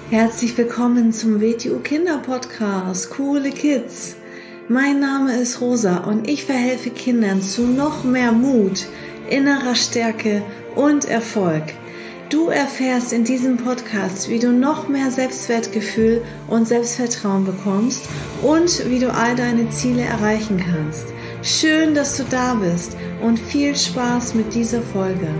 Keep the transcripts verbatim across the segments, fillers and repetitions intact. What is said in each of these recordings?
Herzlich willkommen zum W T U Kinder Podcast, Coole Kids. Mein Name ist Rosa und ich verhelfe Kindern zu noch mehr Mut, innerer Stärke und Erfolg. Du erfährst in diesem Podcast, wie du noch mehr Selbstwertgefühl und Selbstvertrauen bekommst und wie du all deine Ziele erreichen kannst. Schön, dass du da bist und viel Spaß mit dieser Folge.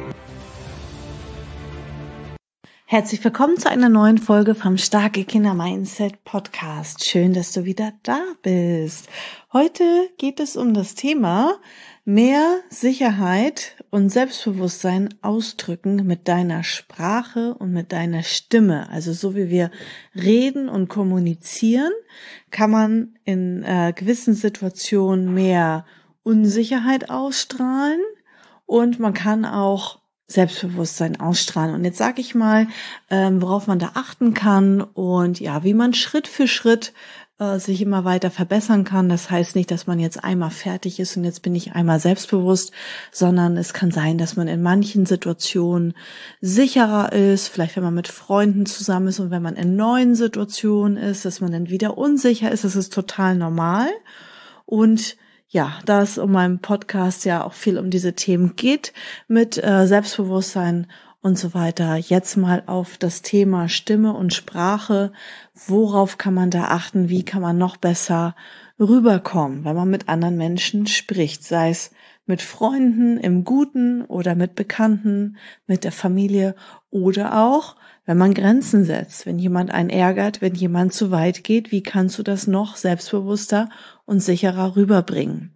Herzlich willkommen zu einer neuen Folge vom Starke Kinder Mindset Podcast. Schön, dass du wieder da bist. Heute geht es um das Thema mehr Sicherheit und Selbstbewusstsein ausdrücken mit deiner Sprache und mit deiner Stimme. Also so wie wir reden und kommunizieren, kann man in äh, gewissen Situationen mehr Unsicherheit ausstrahlen und man kann auch Selbstbewusstsein ausstrahlen. Und jetzt sage ich mal, ähm, worauf man da achten kann und ja, wie man Schritt für Schritt äh, sich immer weiter verbessern kann. Das heißt nicht, dass man jetzt einmal fertig ist und jetzt bin ich einmal selbstbewusst, sondern es kann sein, dass man in manchen Situationen sicherer ist, vielleicht wenn man mit Freunden zusammen ist und wenn man in neuen Situationen ist, dass man dann wieder unsicher ist. Das ist total normal. Und ja, da es um meinen Podcast ja auch viel um diese Themen geht, mit äh, Selbstbewusstsein und so weiter, jetzt mal auf das Thema Stimme und Sprache. Worauf kann man da achten? Wie kann man noch besser rüberkommen, wenn man mit anderen Menschen spricht? Sei es mit Freunden im Guten oder mit Bekannten, mit der Familie oder auch, wenn man Grenzen setzt, wenn jemand einen ärgert, wenn jemand zu weit geht, wie kannst du das noch selbstbewusster und sicherer rüberbringen?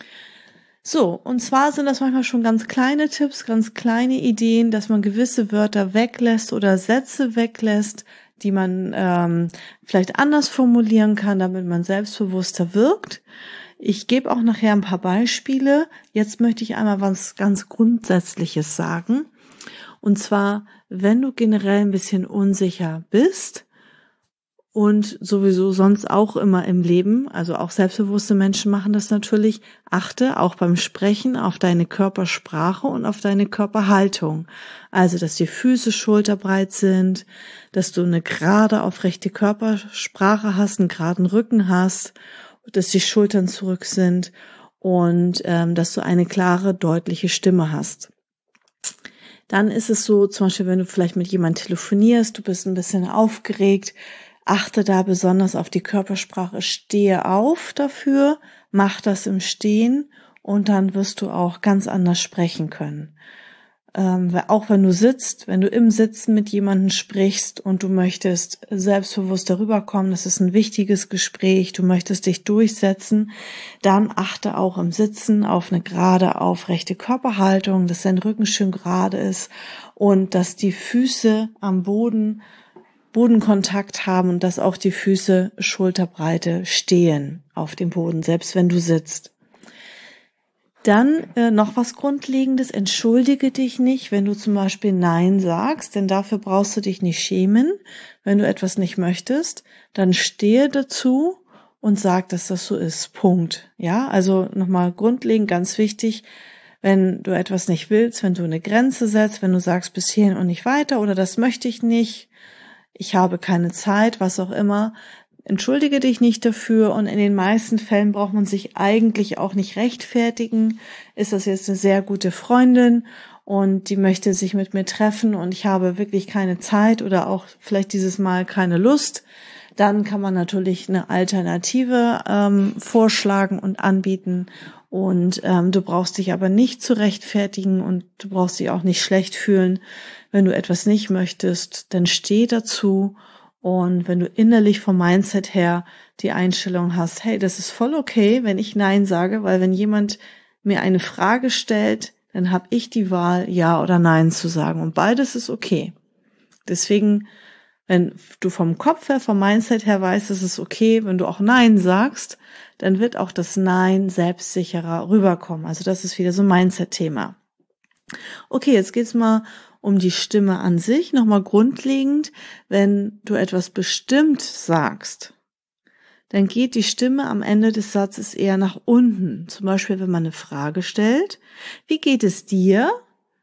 So, und zwar sind das manchmal schon ganz kleine Tipps, ganz kleine Ideen, dass man gewisse Wörter weglässt oder Sätze weglässt, die man ähm, vielleicht anders formulieren kann, damit man selbstbewusster wirkt. Ich gebe auch nachher ein paar Beispiele. Jetzt möchte ich einmal was ganz Grundsätzliches sagen. Und zwar, wenn du generell ein bisschen unsicher bist und sowieso sonst auch immer im Leben, also auch selbstbewusste Menschen machen das natürlich, achte auch beim Sprechen auf deine Körpersprache und auf deine Körperhaltung. Also, dass die Füße schulterbreit sind, dass du eine gerade, aufrechte Körpersprache hast, einen geraden Rücken hast, dass die Schultern zurück sind und ähm, dass du eine klare, deutliche Stimme hast. Dann ist es so, zum Beispiel, wenn du vielleicht mit jemandem telefonierst, du bist ein bisschen aufgeregt, achte da besonders auf die Körpersprache, stehe auf dafür, mach das im Stehen und dann wirst du auch ganz anders sprechen können. Ähm, auch wenn du sitzt, wenn du im Sitzen mit jemandem sprichst und du möchtest selbstbewusst darüber kommen, das ist ein wichtiges Gespräch, du möchtest dich durchsetzen, dann achte auch im Sitzen auf eine gerade, aufrechte Körperhaltung, dass dein Rücken schön gerade ist und dass die Füße am Boden Bodenkontakt haben und dass auch die Füße Schulterbreite stehen auf dem Boden, selbst wenn du sitzt. Dann äh, noch was Grundlegendes, entschuldige dich nicht, wenn du zum Beispiel Nein sagst, denn dafür brauchst du dich nicht schämen. Wenn du etwas nicht möchtest, dann stehe dazu und sag, dass das so ist. Punkt. Ja, also nochmal grundlegend, ganz wichtig, wenn du etwas nicht willst, wenn du eine Grenze setzt, wenn du sagst bis hierhin und nicht weiter oder das möchte ich nicht, ich habe keine Zeit, was auch immer, entschuldige dich nicht dafür und in den meisten Fällen braucht man sich eigentlich auch nicht rechtfertigen. Ist das jetzt eine sehr gute Freundin und die möchte sich mit mir treffen und ich habe wirklich keine Zeit oder auch vielleicht dieses Mal keine Lust, dann kann man natürlich eine Alternative ähm, vorschlagen und anbieten und ähm, du brauchst dich aber nicht zu rechtfertigen und du brauchst dich auch nicht schlecht fühlen. Wenn du etwas nicht möchtest, dann steh dazu. Und wenn du innerlich vom Mindset her die Einstellung hast, hey, das ist voll okay, wenn ich Nein sage, weil wenn jemand mir eine Frage stellt, dann habe ich die Wahl, Ja oder Nein zu sagen. Und beides ist okay. Deswegen, wenn du vom Kopf her, vom Mindset her weißt, es ist okay, wenn du auch Nein sagst, dann wird auch das Nein selbstsicherer rüberkommen. Also das ist wieder so ein Mindset-Thema. Okay, jetzt geht's mal um die Stimme an sich, nochmal grundlegend, wenn du etwas bestimmt sagst, dann geht die Stimme am Ende des Satzes eher nach unten. Zum Beispiel, wenn man eine Frage stellt, wie geht es dir?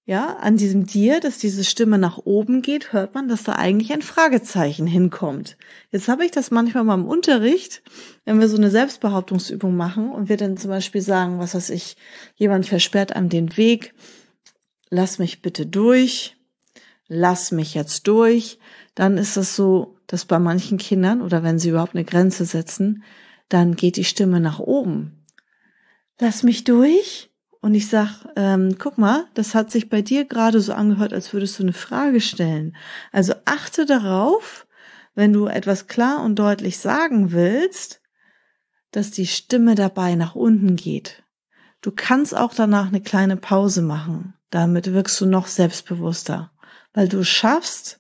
ja, an diesem Dir, dass diese Stimme nach oben geht, hört man, dass da eigentlich ein Fragezeichen hinkommt. Jetzt habe ich das manchmal mal im Unterricht, wenn wir so eine Selbstbehauptungsübung machen und wir dann zum Beispiel sagen, was weiß ich, jemand versperrt einem den Weg, lass mich bitte durch, lass mich jetzt durch, dann ist das so, dass bei manchen Kindern oder wenn sie überhaupt eine Grenze setzen, dann geht die Stimme nach oben. Lass mich durch. Und ich sag, ähm, guck mal, das hat sich bei dir gerade so angehört, als würdest du eine Frage stellen. Also achte darauf, wenn du etwas klar und deutlich sagen willst, dass die Stimme dabei nach unten geht. Du kannst auch danach eine kleine Pause machen. Damit wirkst du noch selbstbewusster, weil du schaffst,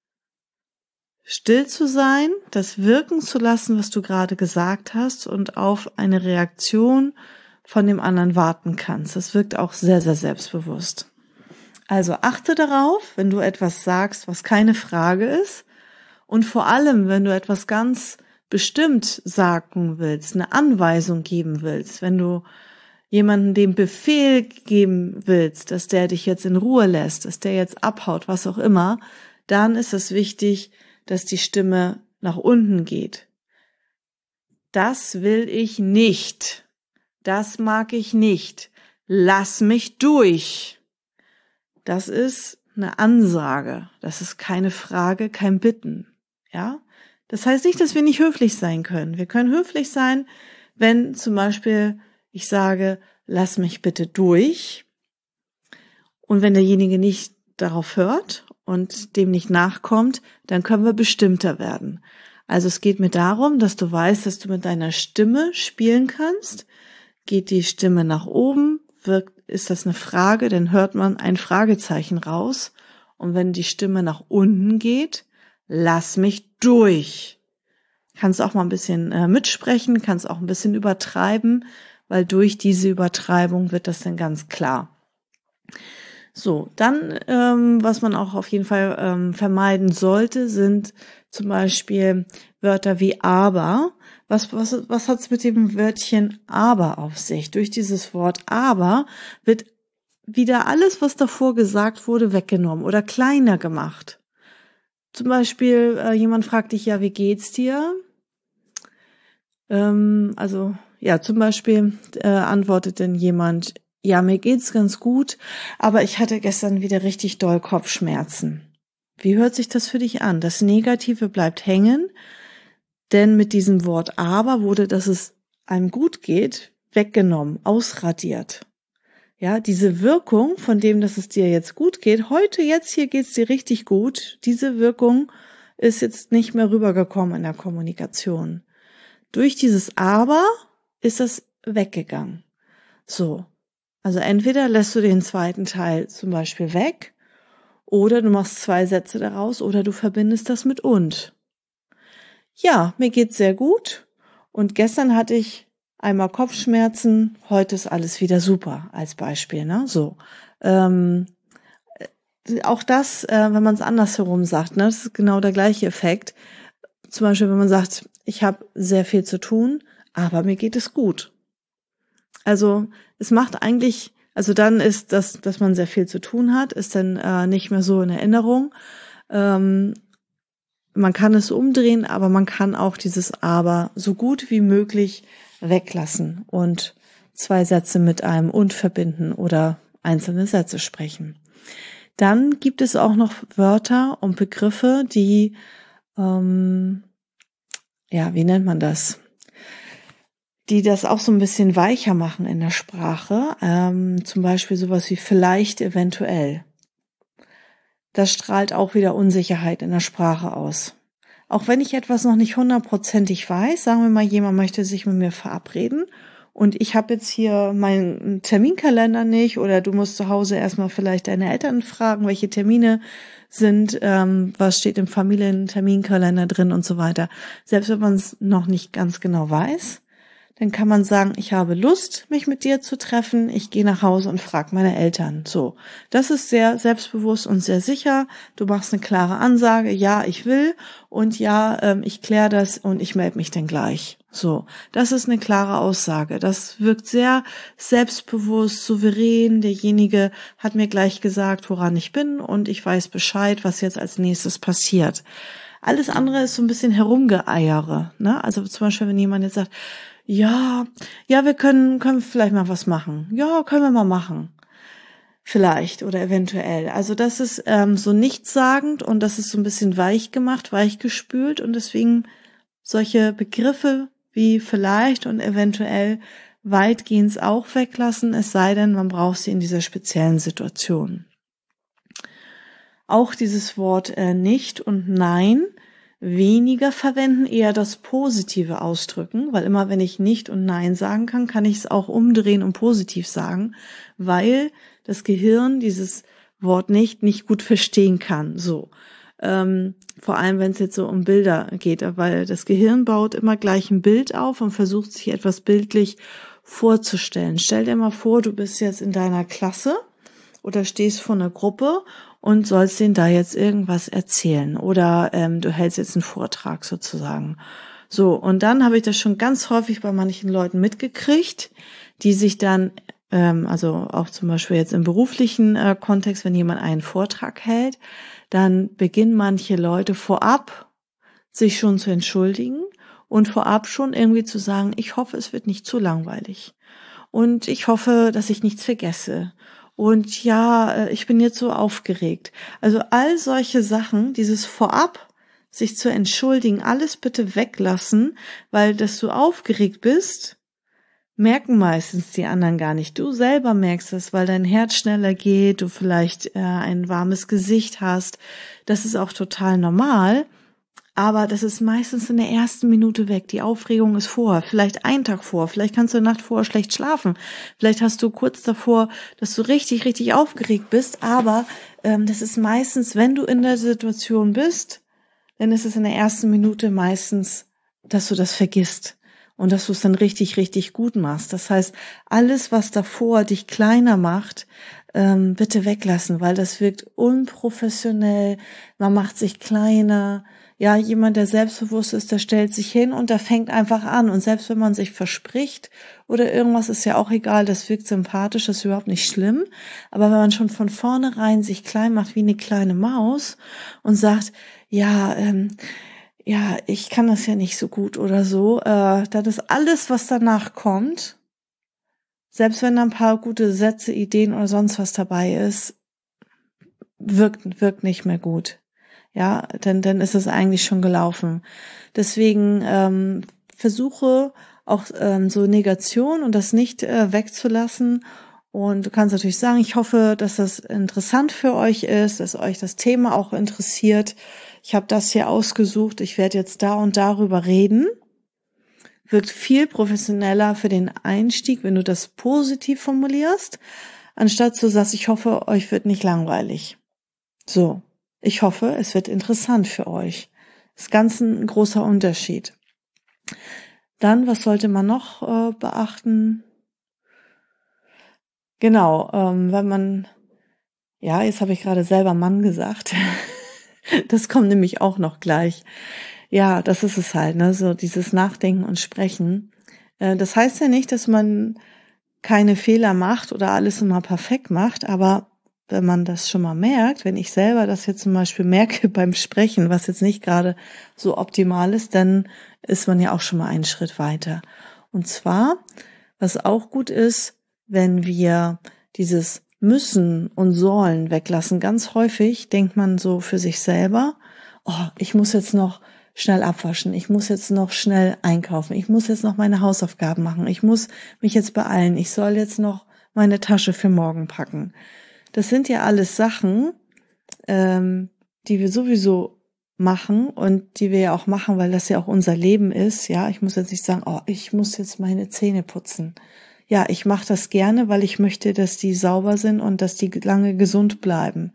still zu sein, das wirken zu lassen, was du gerade gesagt hast und auf eine Reaktion von dem anderen warten kannst. Das wirkt auch sehr, sehr selbstbewusst. Also achte darauf, wenn du etwas sagst, was keine Frage ist und vor allem, wenn du etwas ganz bestimmt sagen willst, eine Anweisung geben willst, wenn du jemanden den Befehl geben willst, dass der dich jetzt in Ruhe lässt, dass der jetzt abhaut, was auch immer, dann ist es wichtig, dass die Stimme nach unten geht. Das will ich nicht. Das mag ich nicht. Lass mich durch. Das ist eine Ansage. Das ist keine Frage, kein Bitten. Ja? Das heißt nicht, dass wir nicht höflich sein können. Wir können höflich sein, wenn zum Beispiel ich sage, lass mich bitte durch. Und wenn derjenige nicht darauf hört und dem nicht nachkommt, dann können wir bestimmter werden. Also es geht mir darum, dass du weißt, dass du mit deiner Stimme spielen kannst. Geht die Stimme nach oben, wirkt, ist das eine Frage, dann hört man ein Fragezeichen raus. Und wenn die Stimme nach unten geht, lass mich durch. Kannst auch mal ein bisschen äh, mitsprechen, kannst auch ein bisschen übertreiben, weil durch diese Übertreibung wird das dann ganz klar. So, dann, ähm, was man auch auf jeden Fall ähm, vermeiden sollte, sind zum Beispiel Wörter wie aber. Was, was, was hat's mit dem Wörtchen aber auf sich? Durch dieses Wort aber wird wieder alles, was davor gesagt wurde, weggenommen oder kleiner gemacht. Zum Beispiel, äh, jemand fragt dich, ja, wie geht's dir? Ähm, also, ja, zum Beispiel äh, antwortet denn jemand, ja, mir geht's ganz gut, aber ich hatte gestern wieder richtig doll Kopfschmerzen. Wie hört sich das für dich an? Das Negative bleibt hängen, denn mit diesem Wort aber wurde, dass es einem gut geht, weggenommen, ausradiert. Ja, diese Wirkung von dem, dass es dir jetzt gut geht, heute, jetzt hier geht's dir richtig gut, diese Wirkung ist jetzt nicht mehr rübergekommen in der Kommunikation. Durch dieses aber ist das weggegangen. So. Also entweder lässt du den zweiten Teil zum Beispiel weg oder du machst zwei Sätze daraus oder du verbindest das mit und. Ja, mir geht's sehr gut und gestern hatte ich einmal Kopfschmerzen, heute ist alles wieder super als Beispiel. Ne? So, ähm, auch das, äh, wenn man es andersherum sagt, ne, das ist genau der gleiche Effekt. Zum Beispiel, wenn man sagt, ich habe sehr viel zu tun, aber mir geht es gut. Also es macht eigentlich, also dann ist das, dass man sehr viel zu tun hat, ist dann äh, nicht mehr so in Erinnerung. Ähm, man kann es umdrehen, aber man kann auch dieses aber so gut wie möglich weglassen und zwei Sätze mit einem und verbinden oder einzelne Sätze sprechen. Dann gibt es auch noch Wörter und Begriffe, die, ähm, ja, wie nennt man das? Die das auch so ein bisschen weicher machen in der Sprache, ähm, zum Beispiel sowas wie vielleicht, eventuell. Das strahlt auch wieder Unsicherheit in der Sprache aus. Auch wenn ich etwas noch nicht hundertprozentig weiß, sagen wir mal, jemand möchte sich mit mir verabreden und ich habe jetzt hier meinen Terminkalender nicht oder du musst zu Hause erstmal vielleicht deine Eltern fragen, welche Termine sind, ähm, was steht im Familienterminkalender drin und so weiter. Selbst wenn man es noch nicht ganz genau weiß, dann kann man sagen, ich habe Lust, mich mit dir zu treffen. Ich gehe nach Hause und frage meine Eltern. So, das ist sehr selbstbewusst und sehr sicher. Du machst eine klare Ansage, ja, ich will und ja, ähm, ich kläre das und ich melde mich dann gleich. So, das ist eine klare Aussage. Das wirkt sehr selbstbewusst, souverän. Derjenige hat mir gleich gesagt, woran ich bin und ich weiß Bescheid, was jetzt als nächstes passiert. Alles andere ist so ein bisschen Herumgeeiere, ne? Also zum Beispiel, wenn jemand jetzt sagt, ja, ja, wir können, können vielleicht mal was machen. Ja, können wir mal machen. Vielleicht oder eventuell. Also das ist ähm, so nichtssagend und das ist so ein bisschen weich gemacht, weich gespült und deswegen solche Begriffe wie vielleicht und eventuell weitgehend auch weglassen, es sei denn, man braucht sie in dieser speziellen Situation. Auch dieses Wort äh, nicht und nein weniger verwenden, eher das Positive ausdrücken, weil immer wenn ich nicht und nein sagen kann, kann ich es auch umdrehen und positiv sagen, weil das Gehirn dieses Wort nicht nicht gut verstehen kann. So, ähm, vor allem wenn es jetzt so um Bilder geht, weil das Gehirn baut immer gleich ein Bild auf und versucht sich etwas bildlich vorzustellen. Stell dir mal vor, du bist jetzt in deiner Klasse oder stehst vor einer Gruppe und sollst denen da jetzt irgendwas erzählen oder ähm, du hältst jetzt einen Vortrag sozusagen. So, und dann habe ich das schon ganz häufig bei manchen Leuten mitgekriegt, die sich dann, ähm, also auch zum Beispiel jetzt im beruflichen äh, Kontext, wenn jemand einen Vortrag hält, dann beginnen manche Leute vorab sich schon zu entschuldigen und vorab schon irgendwie zu sagen, ich hoffe, es wird nicht zu langweilig und ich hoffe, dass ich nichts vergesse. Und ja, ich bin jetzt so aufgeregt. Also all solche Sachen, dieses Vorab, sich zu entschuldigen, alles bitte weglassen, weil dass du aufgeregt bist, merken meistens die anderen gar nicht. Du selber merkst es, weil dein Herz schneller geht, du vielleicht äh, ein warmes Gesicht hast. Das ist auch total normal. Aber das ist meistens in der ersten Minute weg. Die Aufregung ist vor, vielleicht einen Tag vor, vielleicht kannst du eine Nacht vorher schlecht schlafen. Vielleicht hast du kurz davor, dass du richtig, richtig aufgeregt bist. Aber ähm, das ist meistens, wenn du in der Situation bist, dann ist es in der ersten Minute meistens, dass du das vergisst und dass du es dann richtig, richtig gut machst. Das heißt, alles, was davor dich kleiner macht, ähm, bitte weglassen, weil das wirkt unprofessionell. Man macht sich kleiner. Ja, jemand, der selbstbewusst ist, der stellt sich hin und der fängt einfach an. Und selbst wenn man sich verspricht oder irgendwas, ist ja auch egal, das wirkt sympathisch, das ist überhaupt nicht schlimm. Aber wenn man schon von vornherein sich klein macht wie eine kleine Maus und sagt, ja, ähm, ja, ich kann das ja nicht so gut oder so, äh, das ist alles, was danach kommt, selbst wenn da ein paar gute Sätze, Ideen oder sonst was dabei ist, wirkt, wirkt nicht mehr gut. Ja, denn dann ist es eigentlich schon gelaufen. Deswegen ähm, versuche auch ähm, so Negation und das nicht äh, wegzulassen. Und du kannst natürlich sagen, ich hoffe, dass das interessant für euch ist, dass euch das Thema auch interessiert. Ich habe das hier ausgesucht. Ich werde jetzt da und darüber reden. Wirkt viel professioneller für den Einstieg, wenn du das positiv formulierst, anstatt zu sagen, ich hoffe, euch wird nicht langweilig. So. Ich hoffe, es wird interessant für euch. Das ist ganz ein großer Unterschied. Dann, was sollte man noch äh, beachten? Genau, ähm, wenn man, ja, jetzt habe ich gerade selber Mann gesagt. Das kommt nämlich auch noch gleich. Ja, das ist es halt, ne, so dieses Nachdenken und Sprechen. Äh, das heißt ja nicht, dass man keine Fehler macht oder alles immer perfekt macht, aber wenn man das schon mal merkt, wenn ich selber das jetzt zum Beispiel merke beim Sprechen, was jetzt nicht gerade so optimal ist, dann ist man ja auch schon mal einen Schritt weiter. Und zwar, was auch gut ist, wenn wir dieses müssen und sollen weglassen. Ganz häufig denkt man so für sich selber, oh, ich muss jetzt noch schnell abwaschen, ich muss jetzt noch schnell einkaufen, ich muss jetzt noch meine Hausaufgaben machen, ich muss mich jetzt beeilen, ich soll jetzt noch meine Tasche für morgen packen. Das sind ja alles Sachen, ähm, die wir sowieso machen und die wir ja auch machen, weil das ja auch unser Leben ist. Ja, ich muss jetzt nicht sagen, oh, ich muss jetzt meine Zähne putzen. Ja, ich mache das gerne, weil ich möchte, dass die sauber sind und dass die lange gesund bleiben.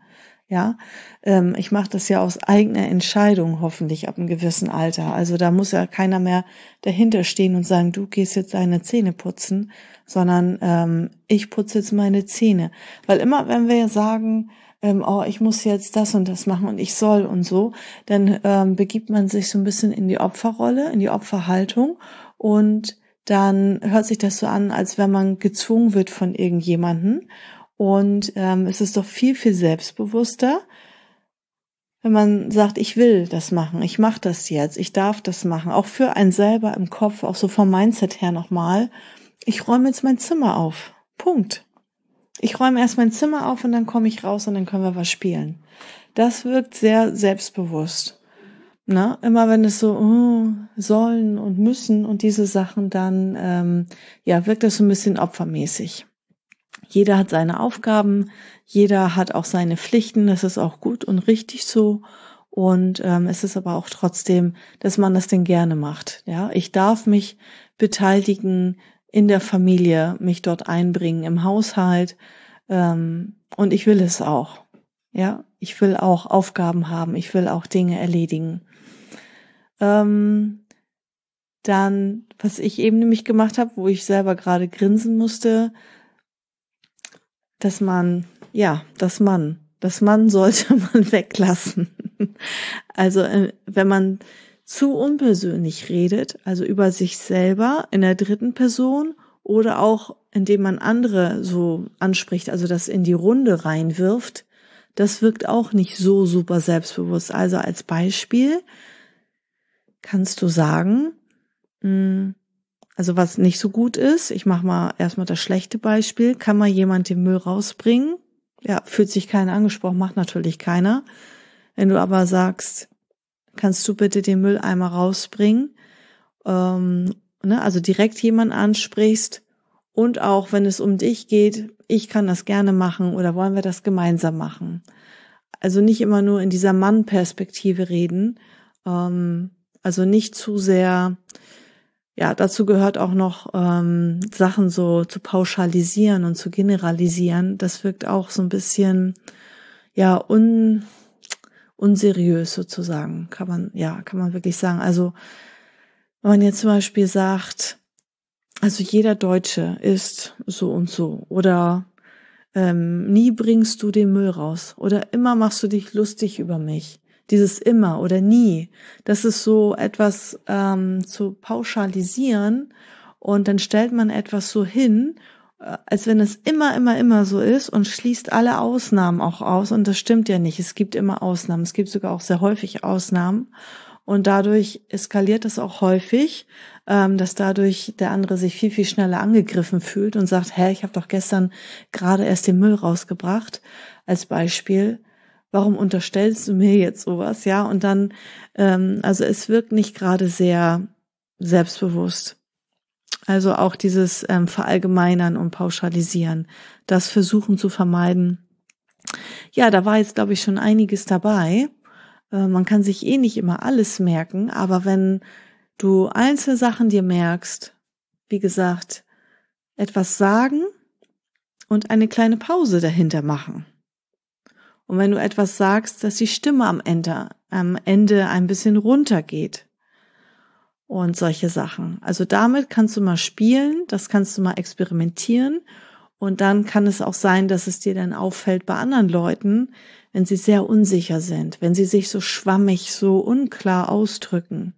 Ja, ähm, ich mache das ja aus eigener Entscheidung, hoffentlich ab einem gewissen Alter. Also da muss ja keiner mehr dahinter stehen und sagen, du gehst jetzt deine Zähne putzen, sondern ähm, ich putze jetzt meine Zähne. Weil immer, wenn wir sagen, ähm, oh, ich muss jetzt das und das machen und ich soll und so, dann ähm, begibt man sich so ein bisschen in die Opferrolle, in die Opferhaltung und dann hört sich das so an, als wenn man gezwungen wird von irgendjemanden. Und ähm, es ist doch viel, viel selbstbewusster, wenn man sagt, ich will das machen, ich mache das jetzt, ich darf das machen. Auch für einen selber im Kopf, auch so vom Mindset her nochmal, ich räume jetzt mein Zimmer auf. Punkt. Ich räume erst mein Zimmer auf und dann komme ich raus und dann können wir was spielen. Das wirkt sehr selbstbewusst. Na, immer wenn es so oh, sollen und müssen und diese Sachen, dann ähm, ja wirkt das so ein bisschen opfermäßig. Jeder hat seine Aufgaben, jeder hat auch seine Pflichten, das ist auch gut und richtig so. Und ähm, es ist aber auch trotzdem, dass man das denn gerne macht. Ja, ich darf mich beteiligen in der Familie, mich dort einbringen im Haushalt ähm, und ich will es auch. Ja, ich will auch Aufgaben haben, ich will auch Dinge erledigen. Ähm, dann, was ich eben nämlich gemacht habe, wo ich selber gerade grinsen musste, dass man, ja, das Mann, das Mann sollte man weglassen. Also wenn man zu unpersönlich redet, also über sich selber in der dritten Person oder auch indem man andere so anspricht, also das in die Runde reinwirft, das wirkt auch nicht so super selbstbewusst. Also als Beispiel kannst du sagen, also was nicht so gut ist, ich mache mal erstmal das schlechte Beispiel, kann mal jemand den Müll rausbringen? Ja, fühlt sich keiner angesprochen, macht natürlich keiner. Wenn du aber sagst, kannst du bitte den Mülleimer rausbringen, ähm, ne, also direkt jemanden ansprichst und auch wenn es um dich geht, ich kann das gerne machen oder wollen wir das gemeinsam machen. Also nicht immer nur in dieser Mann-Perspektive reden, ähm, also nicht zu sehr, ja, dazu gehört auch noch ähm, Sachen so zu pauschalisieren und zu generalisieren. Das wirkt auch so ein bisschen, ja, un, unseriös sozusagen, kann man, ja, kann man wirklich sagen. Also wenn man jetzt zum Beispiel sagt, also jeder Deutsche ist so und so oder ähm, nie bringst du den Müll raus oder immer machst du dich lustig über mich. Dieses immer oder nie, das ist so etwas ähm, zu pauschalisieren und dann stellt man etwas so hin, äh, als wenn es immer, immer, immer so ist und schließt alle Ausnahmen auch aus und das stimmt ja nicht. Es gibt immer Ausnahmen, es gibt sogar auch sehr häufig Ausnahmen und dadurch eskaliert es auch häufig, ähm, dass dadurch der andere sich viel, viel schneller angegriffen fühlt und sagt, hä, ich habe doch gestern gerade erst den Müll rausgebracht, als Beispiel. Warum unterstellst du mir jetzt sowas? Ja, und dann, ähm, also es wirkt nicht gerade sehr selbstbewusst. Also auch dieses ähm, Verallgemeinern und Pauschalisieren, das versuchen zu vermeiden. Ja, da war jetzt, glaube ich, schon einiges dabei. Äh, man kann sich eh nicht immer alles merken, aber wenn du einzelne Sachen dir merkst, wie gesagt, etwas sagen und eine kleine Pause dahinter machen. Und wenn du etwas sagst, dass die Stimme am Ende, am Ende ein bisschen runtergeht und solche Sachen. Also damit kannst du mal spielen, das kannst du mal experimentieren und dann kann es auch sein, dass es dir dann auffällt bei anderen Leuten, wenn sie sehr unsicher sind, wenn sie sich so schwammig, so unklar ausdrücken.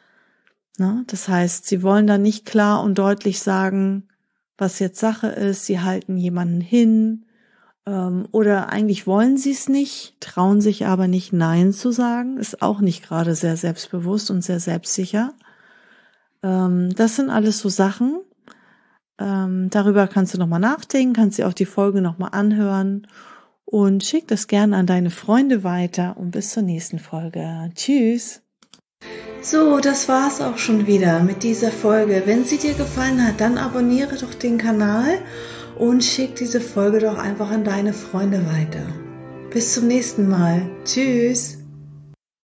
Na, das heißt, sie wollen dann nicht klar und deutlich sagen, was jetzt Sache ist, sie halten jemanden hin, oder eigentlich wollen sie es nicht, trauen sich aber nicht Nein zu sagen, ist auch nicht gerade sehr selbstbewusst und sehr selbstsicher. Das sind alles so Sachen, darüber kannst du nochmal nachdenken, kannst dir auch die Folge nochmal anhören und schick das gerne an deine Freunde weiter und bis zur nächsten Folge. Tschüss! So, das war's auch schon wieder mit dieser Folge. Wenn sie dir gefallen hat, dann abonniere doch den Kanal und schick diese Folge doch einfach an deine Freunde weiter. Bis zum nächsten Mal. Tschüss!